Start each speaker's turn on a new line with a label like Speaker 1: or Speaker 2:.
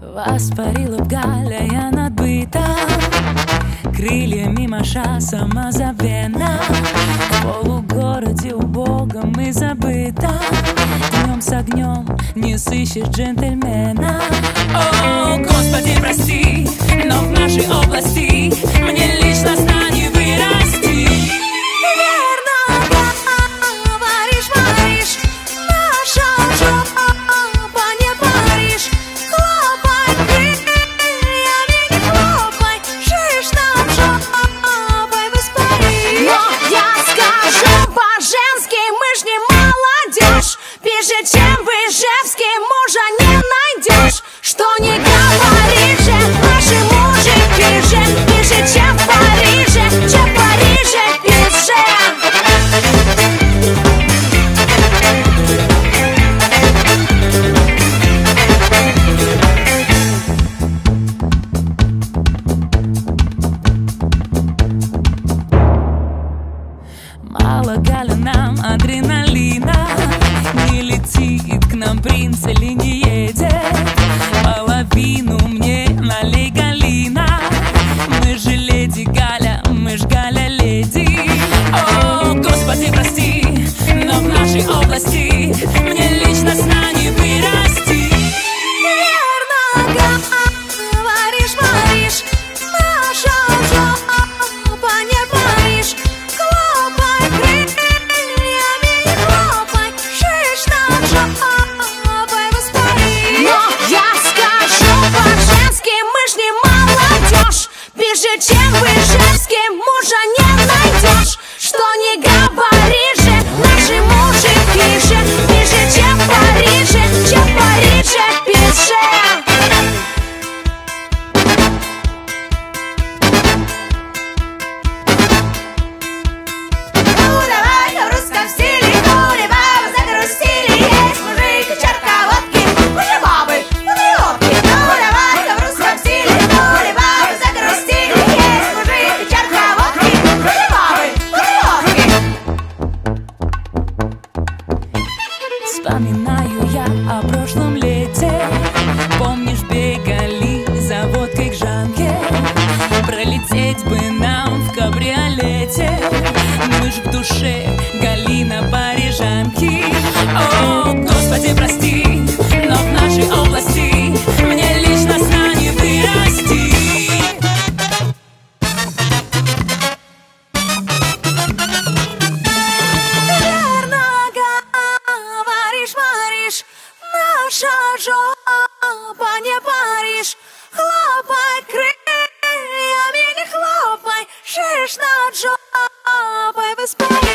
Speaker 1: Воспарила б Галя, я надбита, крыльями маша самозабвенно. В полугороде убогом и забыта, днем с огнем не сыщешь джентльмена. О, Господи, прости, но в нашей области мне лично сна не вырасти.
Speaker 2: Ближе, чем в Ижевске, мужа не найдешь. Что не говори же, наши мужики же ближе, чем в Париже, чем в Париже, пише.
Speaker 1: Мало, Галя, нам адреналина, не летит к нам принц или не едет. Половину мне налей, Галина, мы же леди Галя, мы ж Галя леди. О, Господи, прости, но в нашей области мне лично сна не вырасти.
Speaker 2: Верно говоришь, Париж, наша жопа не Париж. Хлопай крыльями, не хлопай, шиш над жопой воспари. Но я скажу по-женски, мы ж не молодежь. Ближе, чем в Ижевске, мужа не найдешь. Что не говори же, наши мужики же ближе, чем в Париже, чем в Париже, пише.
Speaker 1: Вспоминаю я о прошлом лете. Помнишь, бегали за водкой к Жанке? Пролететь бы нам в кабриолете, мы ж в душе Галина парижанки. О, Господи, прости, но в нашей области мне лично сна не вырасти.
Speaker 2: Наша жопа не Париж. Хлопай крыльями, не хлопай, шиш над жопой воспари.